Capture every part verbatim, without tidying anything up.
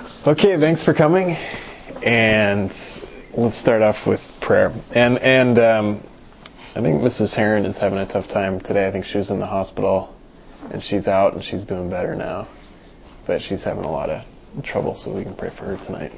Okay, thanks for coming, and let's start off with prayer. And and um, I think Missus Heron is having a tough time today. I think she was in the hospital, and she's out, and she's doing better now. But she's having a lot of trouble, so we can pray for her tonight.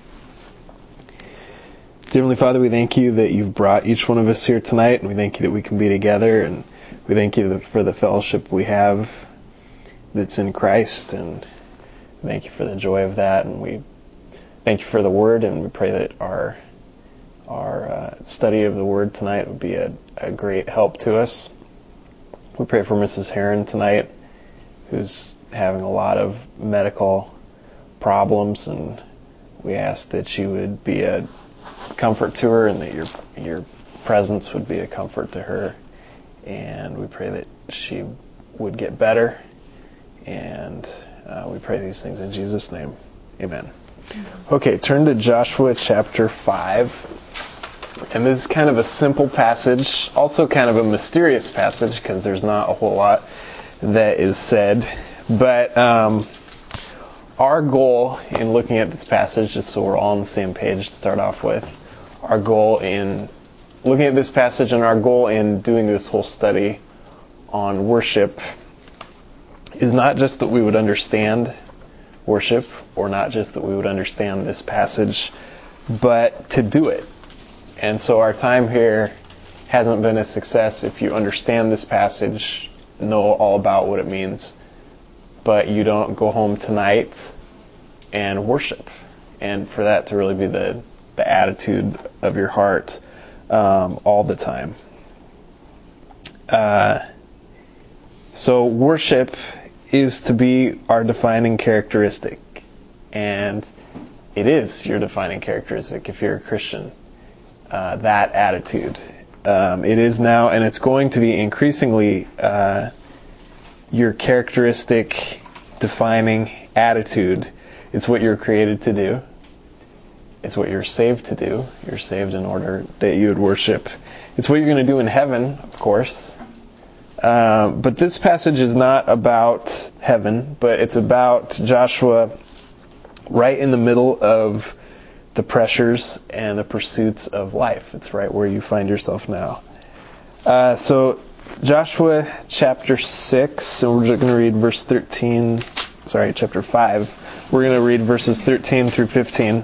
Dear Heavenly Father, we thank you that you've brought each one of us here tonight, and we thank you that we can be together, and we thank you for the fellowship we have that's in Christ, and thank you for the joy of that, and we thank you for the Word, and we pray that our our uh, study of the Word tonight would be a, a great help to us. We pray for Missus Heron tonight, who's having a lot of medical problems, and we ask that you would be a comfort to her, and that your your presence would be a comfort to her, and we pray that she would get better, and Uh, we pray these things in Jesus' name. Amen. Okay, turn to Joshua chapter five. And this is kind of a simple passage, also kind of a mysterious passage, because there's not a whole lot that is said. But um, our goal in looking at this passage, just so we're all on the same page to start off with, our goal in looking at this passage and our goal in doing this whole study on worship is not just that we would understand worship, or not just that we would understand this passage, but to do it. And so our time here hasn't been a success if you understand this passage, know all about what it means, but you don't go home tonight and worship. And for that to really be the, the attitude of your heart um, all the time. Uh, so worship is to be our defining characteristic, and it is your defining characteristic if you're a Christian, uh, that attitude. Um, it is now, and it's going to be increasingly uh, your characteristic defining attitude. It's what you're created to do. It's what you're saved to do. You're saved in order that you would worship. It's what you're going to do in heaven, of course. Uh, but this passage is not about heaven, but it's about Joshua right in the middle of the pressures and the pursuits of life. It's right where you find yourself now. Uh, so Joshua chapter six, and we're going to read verse thirteen, sorry, chapter five. We're going to read verses thirteen through fifteen.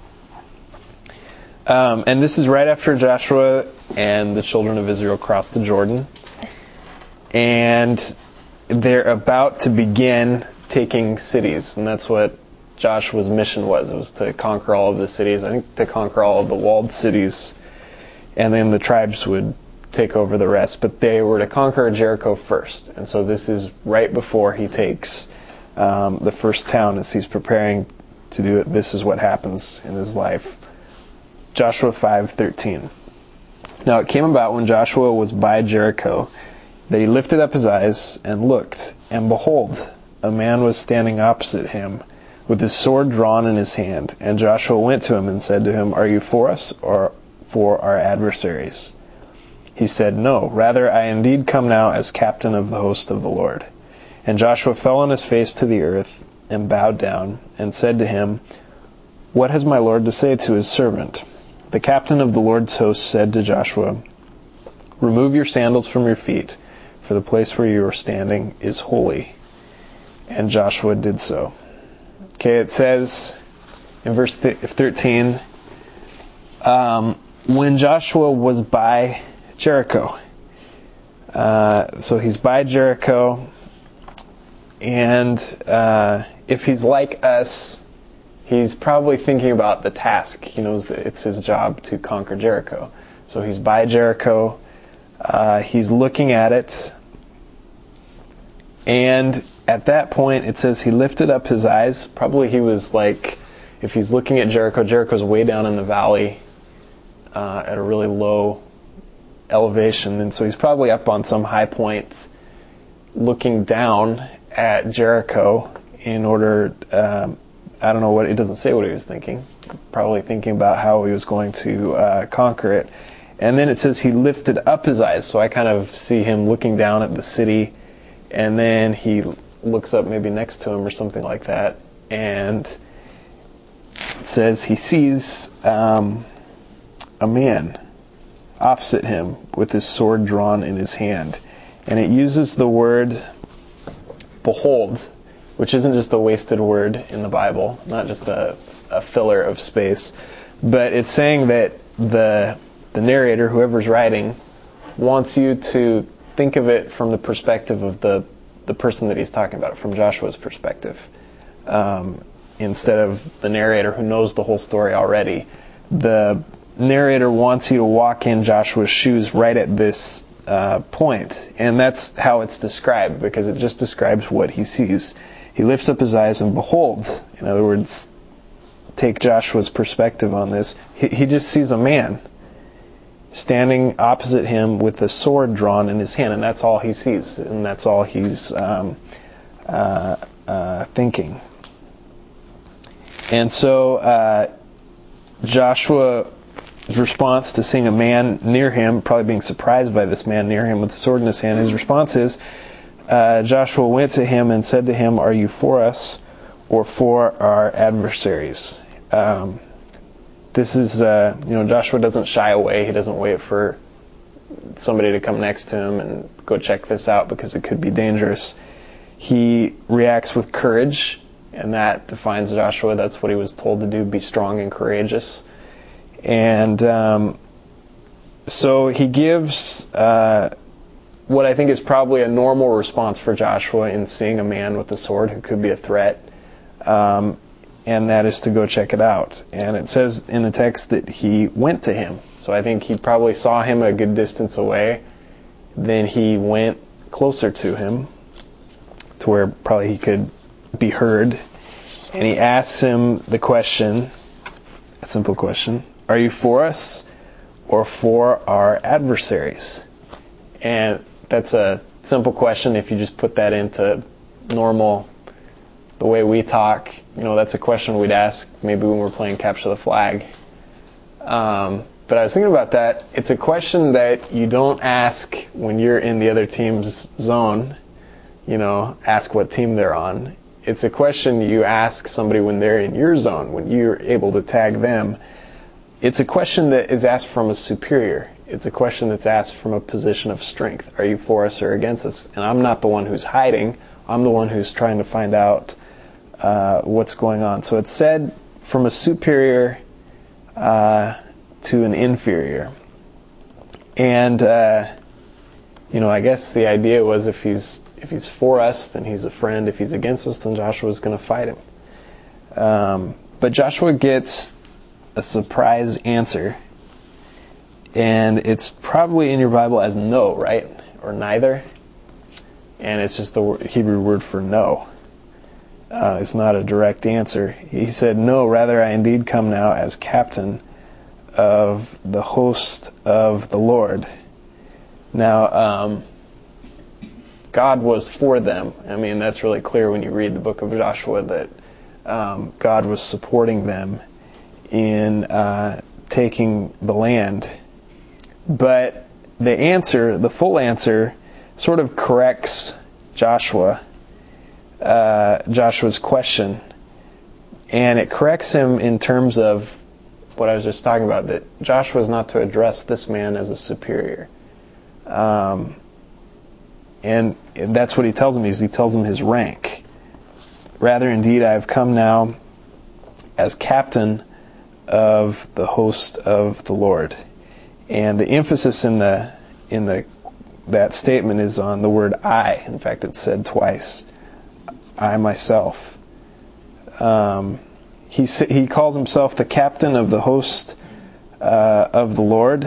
Um, and this is right after Joshua and the children of Israel crossed the Jordan. And they're about to begin taking cities, and that's what Joshua's mission was. It was to conquer all of the cities, I think to conquer all of the walled cities, and then the tribes would take over the rest. But they were to conquer Jericho first, and so this is right before he takes um, the first town. As he's preparing to do it, this is what happens in his life. Joshua five thirteen. Now it came about when Joshua was by Jericho that he lifted up his eyes and looked, and behold, a man was standing opposite him, with his sword drawn in his hand. And Joshua went to him and said to him, "Are you for us, or for our adversaries?" He said, "No, rather I indeed come now as captain of the host of the Lord." And Joshua fell on his face to the earth, and bowed down, and said to him, "What has my Lord to say to his servant?" The captain of the Lord's host said to Joshua, "Remove your sandals from your feet, for the place where you are standing is holy." And Joshua did so. Okay, it says in verse thirteen, um, when Joshua was by Jericho. Uh, so he's by Jericho, and uh, if he's like us, he's probably thinking about the task. He knows that it's his job to conquer Jericho. So he's by Jericho. Uh, he's looking at it, and at that point it says he lifted up his eyes. Probably he was like, if he's looking at Jericho, Jericho's way down in the valley uh, at a really low elevation, and so he's probably up on some high point looking down at Jericho in order, um, I don't know what, it doesn't say what he was thinking, probably thinking about how he was going to uh, conquer it. And then it says he lifted up his eyes, so I kind of see him looking down at the city, and then he looks up maybe next to him or something like that, and it says he sees um, a man opposite him with his sword drawn in his hand. And it uses the word behold, which isn't just a wasted word in the Bible, not just a, a filler of space, but it's saying that the the narrator, whoever's writing, wants you to think of it from the perspective of the, the person that he's talking about, from Joshua's perspective. Um, instead of the narrator who knows the whole story already. The narrator wants you to walk in Joshua's shoes right at this uh, point. And that's how it's described, because it just describes what he sees. He lifts up his eyes and behold, in other words, take Joshua's perspective on this, he, he just sees a man standing opposite him with a sword drawn in his hand, and that's all he sees, and that's all he's um, uh, uh, thinking. And so uh, Joshua's response to seeing a man near him, probably being surprised by this man near him with a sword in his hand, his response is, uh, Joshua went to him and said to him, "Are you for us or for our adversaries?" Um, this is, uh, you know, Joshua doesn't shy away. He doesn't wait for somebody to come next to him and go check this out because it could be dangerous. He reacts with courage, and that defines Joshua. That's what he was told to do, be strong and courageous. And um, so he gives uh, what I think is probably a normal response for Joshua in seeing a man with a sword who could be a threat. Um, and that is to go check it out. And it says in the text that he went to him. So I think he probably saw him a good distance away. Then he went closer to him to where probably he could be heard. And he asks him the question, a simple question, "Are you for us or for our adversaries?" And that's a simple question. If you just put that into normal, the way we talk, you know, that's a question we'd ask maybe when we're playing Capture the Flag. Um, but I was thinking about that. It's a question that you don't ask when you're in the other team's zone. You know, ask what team they're on. It's a question you ask somebody when they're in your zone, when you're able to tag them. It's a question that is asked from a superior. It's a question that's asked from a position of strength. Are you for us or against us? And I'm not the one who's hiding. I'm the one who's trying to find out uh, what's going on. So it's said from a superior uh, to an inferior. And, uh, you know, I guess the idea was if he's if he's for us, then he's a friend. If he's against us, then Joshua's going to fight him. Um, but Joshua gets a surprise answer. And it's probably in your Bible as no, right? Or neither. And it's just the Hebrew word for no. Uh, it's not a direct answer. He said, "No, rather I indeed come now as captain of the host of the Lord." Now, um, God was for them. I mean, that's really clear when you read the book of Joshua that um, God was supporting them in uh, taking the land. But the answer, the full answer, sort of corrects Joshua, uh, Joshua's question. And it corrects him in terms of what I was just talking about, that Joshua is not to address this man as a superior. Um, and that's what he tells him. Is he tells him his rank. "Rather, indeed, I have come now as captain of the host of the Lord." And the emphasis in the in the that statement is on the word "I." In fact, it's said twice. I myself. Um, he he calls himself the captain of the host uh, of the Lord,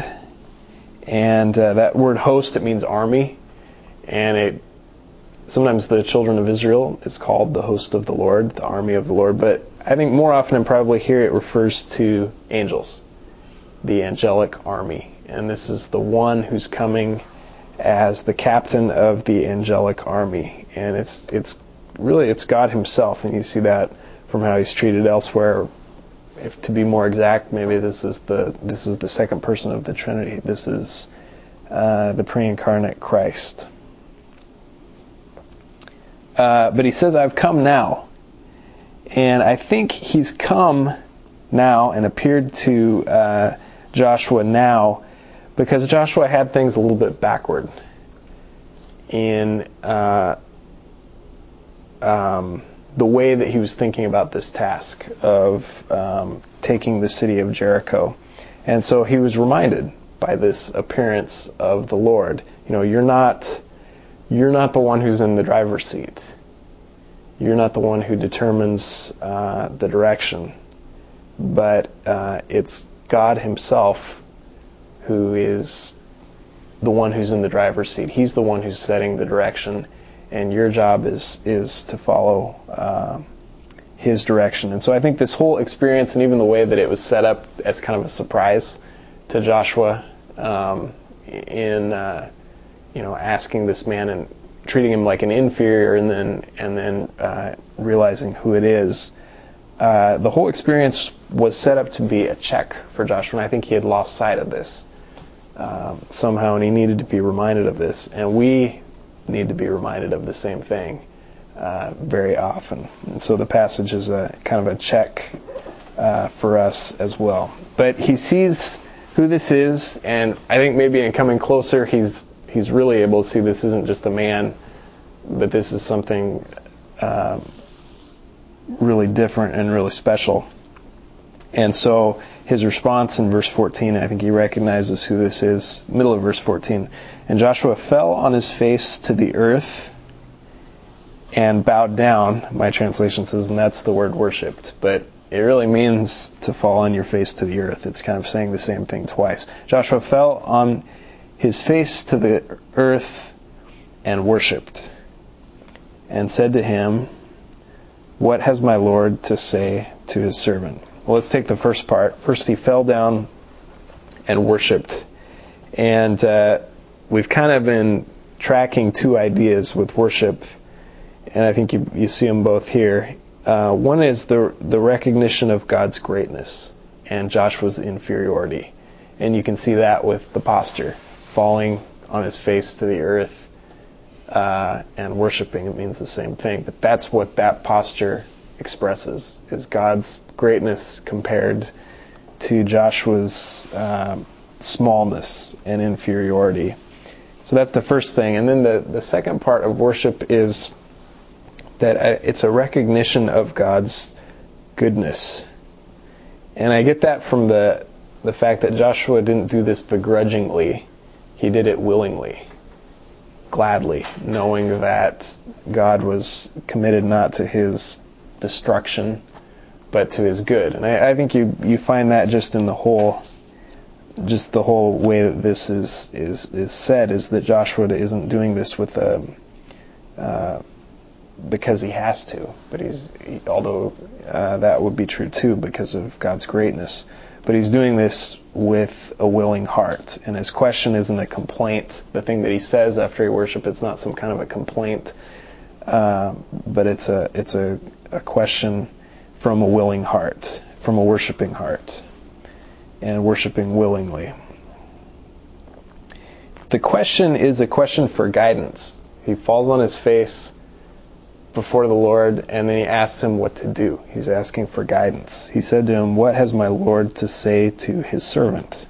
and uh, that word "host" it means army, and it sometimes the children of Israel is called the host of the Lord, the army of the Lord. But I think more often and probably here it refers to angels, the angelic army. And this is the one who's coming as the captain of the angelic army. And it's it's really, it's God himself. And you see that from how he's treated elsewhere. If to be more exact, maybe this is the this is the second person of the Trinity. This is uh, the pre-incarnate Christ. Uh, but he says, "I've come now." And I think he's come now and appeared to uh, Joshua now, because Joshua had things a little bit backward in uh, um, the way that he was thinking about this task of um, taking the city of Jericho. And so he was reminded by this appearance of the Lord. You know, you're not you're not the one who's in the driver's seat. You're not the one who determines uh, the direction, but uh, it's God himself who is the one who's in the driver's seat. He's the one who's setting the direction, and your job is is to follow uh, his direction. And so I think this whole experience, and even the way that it was set up as kind of a surprise to Joshua, um, in uh, you know asking this man and treating him like an inferior, and then and then uh, realizing who it is. Uh, the whole experience was set up to be a check for Joshua, and I think he had lost sight of this um, somehow, and he needed to be reminded of this. And we need to be reminded of the same thing uh, very often. And so the passage is a kind of a check uh, for us as well. But he sees who this is, and I think maybe in coming closer, he's he's really able to see this isn't just a man, but this is something um, really different and really special. And so his response in verse fourteen, I think he recognizes who this is, middle of verse fourteen. And Joshua fell on his face to the earth and bowed down. My translation says, and that's the word worshipped, but it really means to fall on your face to the earth. It's kind of saying the same thing twice. Joshua fell on his face to the earth and worshipped, and said to him, what has my Lord to say to his servant? Well, let's take the first part. First, he fell down and worshipped. And uh, we've kind of been tracking two ideas with worship, and I think you, you see them both here. Uh, one is the the recognition of God's greatness and Joshua's inferiority. And you can see that with the posture, falling on his face to the earth uh, and worshiping. It means the same thing. But that's what that posture expresses, is God's greatness compared to Joshua's um, smallness and inferiority. So that's the first thing. And then the, the second part of worship is that it's a recognition of God's goodness. And I get that from the the fact that Joshua didn't do this begrudgingly. He did it willingly, gladly, knowing that God was committed not to his destruction, but to his good. And I, I think you, you find that just in the whole just the whole way that this is is, is said, is that Joshua isn't doing this with a uh, because he has to, but he's he, although uh, that would be true too because of God's greatness, but he's doing this with a willing heart. And his question isn't a complaint. The thing that he says after he worships, it's not some kind of a complaint, uh, but it's a it's a, a question from a willing heart, from a worshiping heart, and worshiping willingly. The question is a question for guidance. He falls on his face before the Lord, and then he asks him what to do. He's asking for guidance. He said to him, what has my Lord to say to his servant?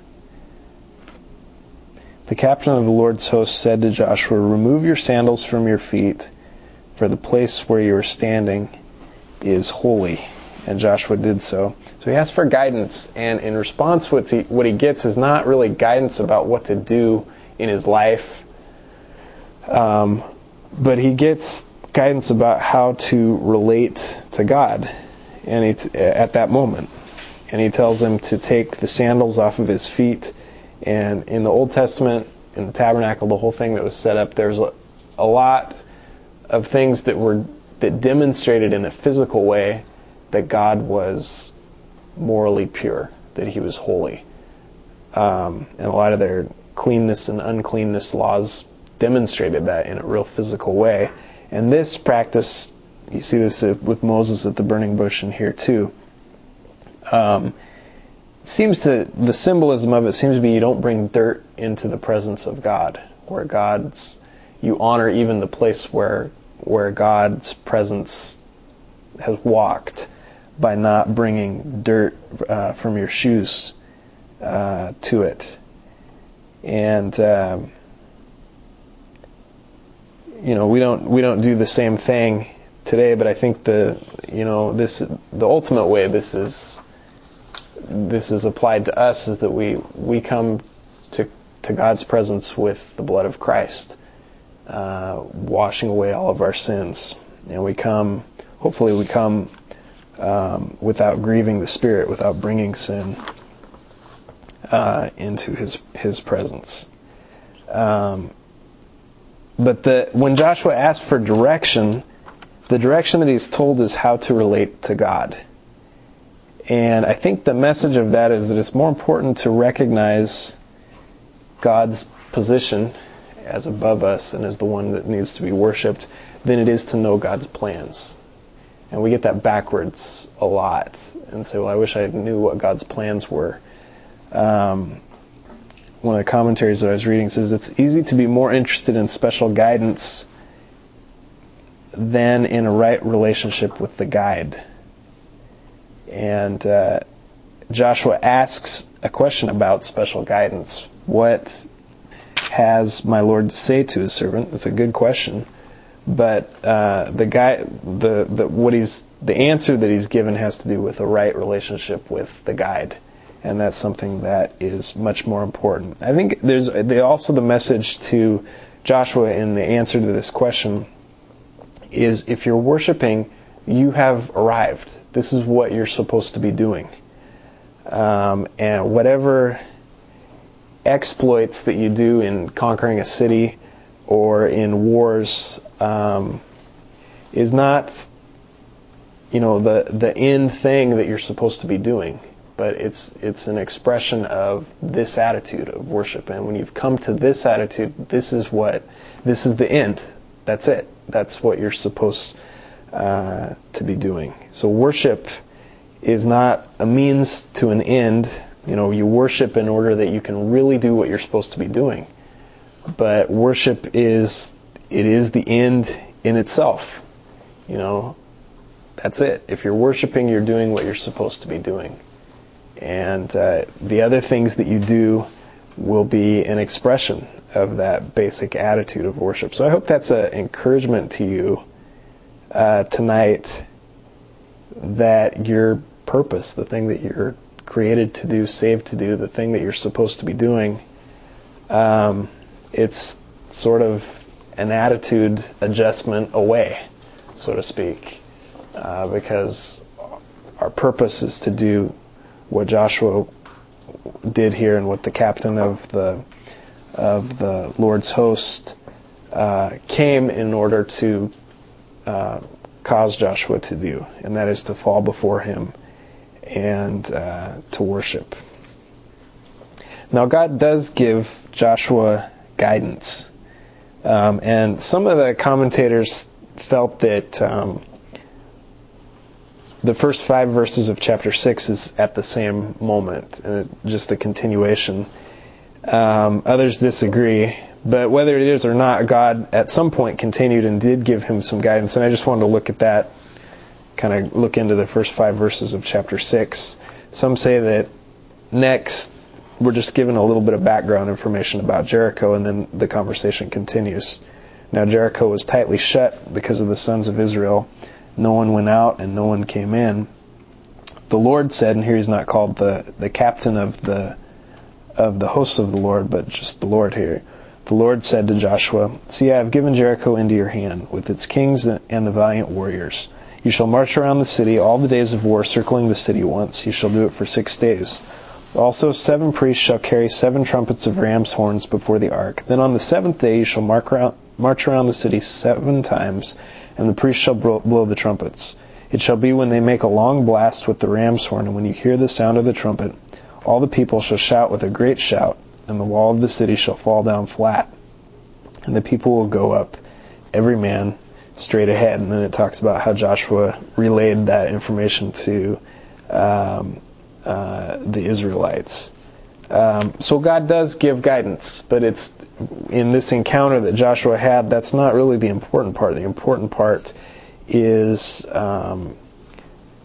The captain of the Lord's host said to Joshua, remove your sandals from your feet, for the place where you are standing is holy. And Joshua did so. So he asked for guidance, and in response what he, what he gets is not really guidance about what to do in his life, um, but he gets guidance about how to relate to God, and it's at that moment. And he tells him to take the sandals off of his feet. And in the Old Testament, in the tabernacle, the whole thing that was set up, there's a, a lot of things that were that demonstrated in a physical way that God was morally pure, that he was holy. Um, and a lot of their cleanness and uncleanness laws demonstrated that in a real physical way. And this practice, you see this with Moses at the burning bush and here too, um, seems to, the symbolism of it seems to be you don't bring dirt into the presence of God, where God's, you honor even the place where where God's presence has walked. by not bringing dirt uh, from your shoes uh, to it. And um, you know, we don't we don't do the same thing today, but I think the you know this the ultimate way this is this is applied to us is that we we come to to God's presence with the blood of Christ, uh, washing away all of our sins, and we come. Hopefully, we come um, without grieving the Spirit, without bringing sin uh, into His His presence. Um, but the when Joshua asked for direction, the direction that he's told is how to relate to God. And I think the message of that is that it's more important to recognize God's position as above us and as the one that needs to be worshipped than it is to know God's plans. And we get that backwards a lot and say, well, I wish I knew what God's plans were. Um, one of the commentaries that I was reading says it's easy to be more interested in special guidance than in a right relationship with the guide. And uh, Joshua asks a question about special guidance. What has my Lord to say to his servant? It's a good question. But uh, the guy, the, the what he's the answer that he's given has to do with a right relationship with the guide, and that's something that is much more important. I think there's they also the message to Joshua in the answer to this question is if you're worshiping, you have arrived. This is what you're supposed to be doing, um, and whatever exploits that you do in conquering a city or in wars um, is not, you know, the the end thing that you're supposed to be doing, but it's it's an expression of this attitude of worship. And when you've come to this attitude, this is what this is the end. That's it. That's what you're supposed uh, to be doing. So worship is not a means to an end. You know, you worship in order that you can really do what you're supposed to be doing. But worship is, it is the end in itself. You know, that's it. If you're worshiping, you're doing what you're supposed to be doing. And uh, the other things that you do will be an expression of that basic attitude of worship. So I hope that's an encouragement to you uh, tonight, that your purpose, the thing that you're created to do, saved to do, the thing that you're supposed to be doing, um, it's sort of an attitude adjustment away, so to speak, uh, because our purpose is to do what Joshua did here and what the captain of the of the Lord's host uh, came in order to uh, cause Joshua to do, and that is to fall before him and uh, to worship. Now, God does give Joshua guidance, um, and some of the commentators felt that um, the first five verses of chapter six is at the same moment, and it's just a continuation. Um, others disagree, but whether it is or not, God at some point continued and did give him some guidance, and I just wanted to look at that, kind of look into the first five verses of chapter six. Some say that next we're just given a little bit of background information about Jericho, and then the conversation continues. Now Jericho was tightly shut because of the sons of Israel. No one went out and no one came in. The Lord said, and here he's not called the, the captain of the of the hosts of the Lord, but just the Lord here. The Lord said to Joshua, "See, I have given Jericho into your hand, with its kings and the valiant warriors. You shall march around the city all the days of war, circling the city once. You shall do it for six days. Also seven priests shall carry seven trumpets of ram's horns before the ark. Then on the seventh day you shall march around, march around the city seven times, and the priests shall blow the trumpets. It shall be when they make a long blast with the ram's horn, and when you hear the sound of the trumpet, all the people shall shout with a great shout, and the wall of the city shall fall down flat, and the people will go up, every man straight ahead." And then it talks about how Joshua relayed that information to um, uh, the Israelites. Um, so God does give guidance, but it's in this encounter that Joshua had, that's not really the important part. The important part is um,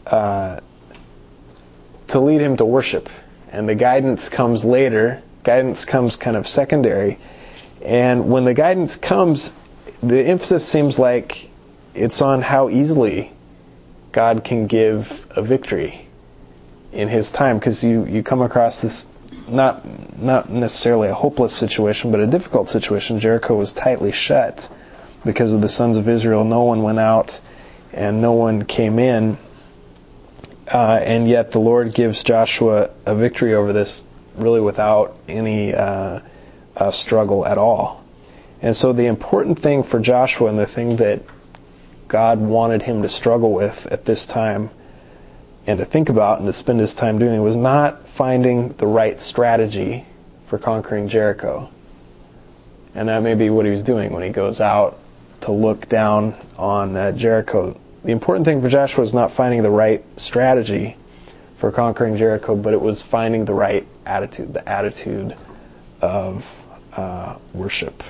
uh, to lead him to worship. And the guidance comes later. Guidance comes kind of secondary. And when the guidance comes, the emphasis seems like it's on how easily God can give a victory in his time. Because you, you come across this, not not necessarily a hopeless situation, but a difficult situation. Jericho was tightly shut because of the sons of Israel. No one went out and no one came in. Uh, and yet the Lord gives Joshua a victory over this really without any uh, uh, struggle at all. And so the important thing for Joshua, and the thing that God wanted him to struggle with at this time and to think about and to spend his time doing, was not finding the right strategy for conquering Jericho. And that may be what he was doing when he goes out to look down on uh, Jericho. The important thing for Joshua was not finding the right strategy for conquering Jericho, but it was finding the right attitude, the attitude of uh, worship.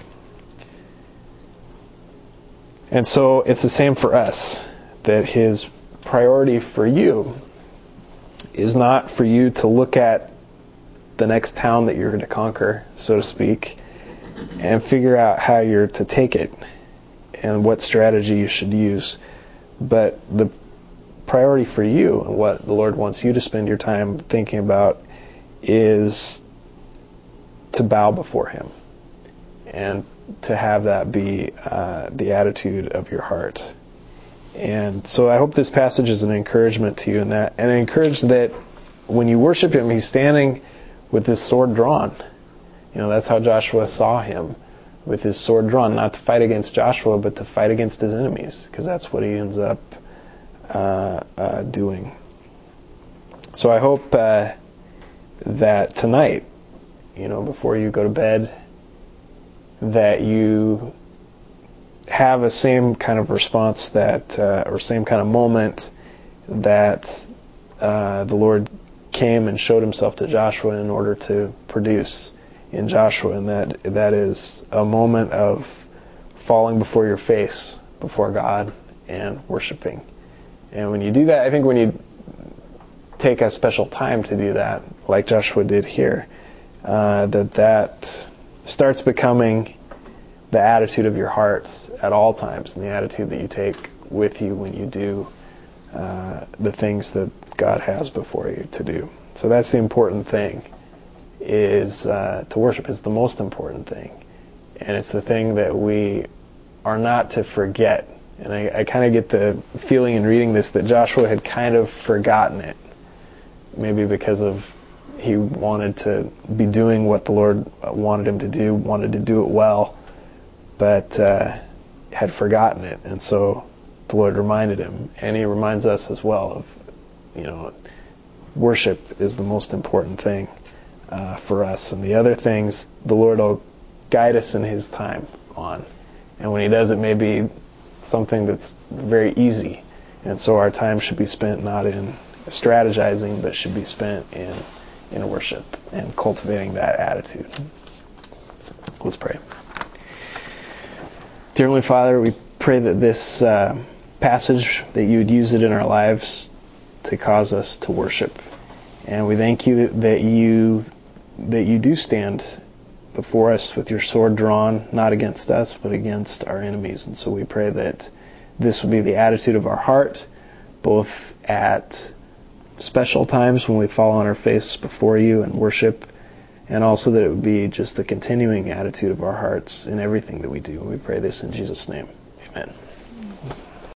And so it's the same for us, that his priority for you is not for you to look at the next town that you're going to conquer, so to speak, and figure out how you're to take it and what strategy you should use. But the priority for you, and what the Lord wants you to spend your time thinking about, is to bow before him and to have that be uh, the attitude of your heart. And so I hope this passage is an encouragement to you in that, and encourage that when you worship him, he's standing with his sword drawn. You know, that's how Joshua saw him, with his sword drawn, not to fight against Joshua, but to fight against his enemies, because that's what he ends up uh, uh, doing. So I hope uh, that tonight, you know, before you go to bed, that you have a same kind of response that, uh, or same kind of moment that uh, the Lord came and showed himself to Joshua in order to produce in Joshua, and that that is a moment of falling before your face, before God, and worshiping. And when you do that, I think when you take a special time to do that, like Joshua did here, uh, that that starts becoming the attitude of your heart at all times, and the attitude that you take with you when you do uh, the things that God has before you to do. So that's the important thing, is uh, to worship. It's the most important thing. And it's the thing that we are not to forget. And I, I kind of get the feeling in reading this that Joshua had kind of forgotten it. Maybe because of he wanted to be doing what the Lord wanted him to do, wanted to do it well, but uh, had forgotten it. And so the Lord reminded him. And he reminds us as well of, you know, worship is the most important thing uh, for us. And the other things, the Lord will guide us in his time on. And when he does, it may be something that's very easy. And so our time should be spent not in strategizing, but should be spent in, in worship and cultivating that attitude. Let's pray. Dear Heavenly Father, we pray that this uh, passage, that you would use it in our lives to cause us to worship. And we thank you that you that you do stand before us with your sword drawn, not against us, but against our enemies. And so we pray that this will be the attitude of our heart, both at special times when we fall on our face before you and worship, and also that it would be just the continuing attitude of our hearts in everything that we do. We pray this in Jesus' name. Amen.